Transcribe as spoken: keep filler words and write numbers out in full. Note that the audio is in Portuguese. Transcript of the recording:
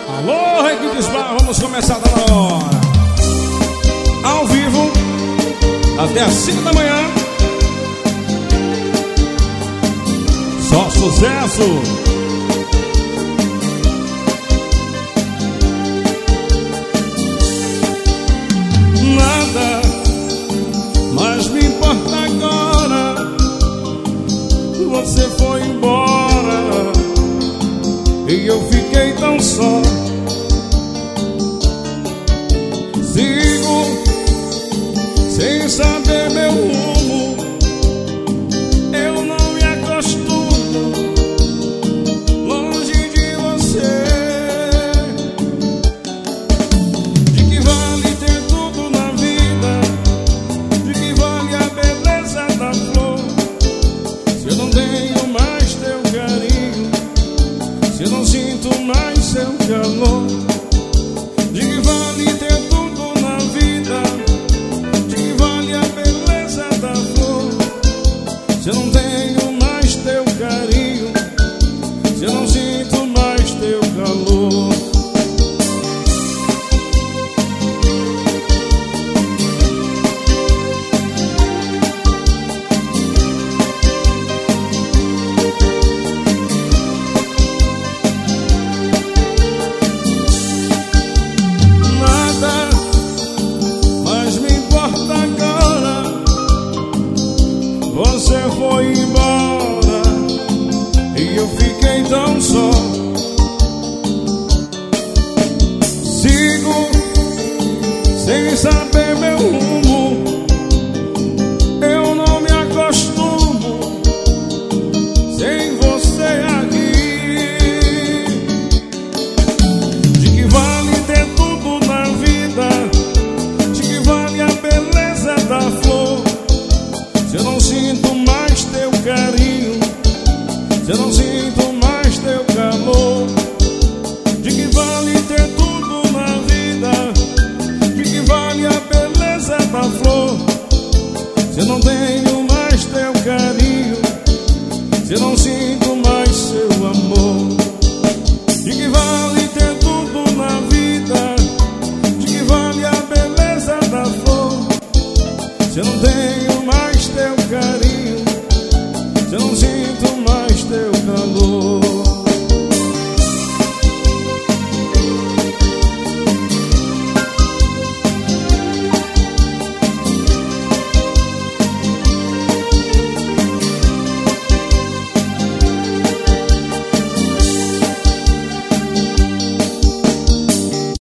Alô, Requintes Bar, vamos começar da hora. Ao vivo, até as cinco da manhã. Só sucesso. Nada mais me importa agora. Você foi embora e eu fiquei tão só. Sigo sem saber meu rumo. Eu não me acostumo longe de você. De que vale ter tudo na vida? De que vale a beleza da flor? Se eu não tenho mais teu carinho, se eu não sinto mais seu calor. De que vale ter tudo na vida? De que vale a beleza da flor? Se eu não tenho mais teu carinho, se eu não sinto mais teu calor. Nada mais me importa agora. Você foi embora e eu fiquei tão só. Sigo sem saber meu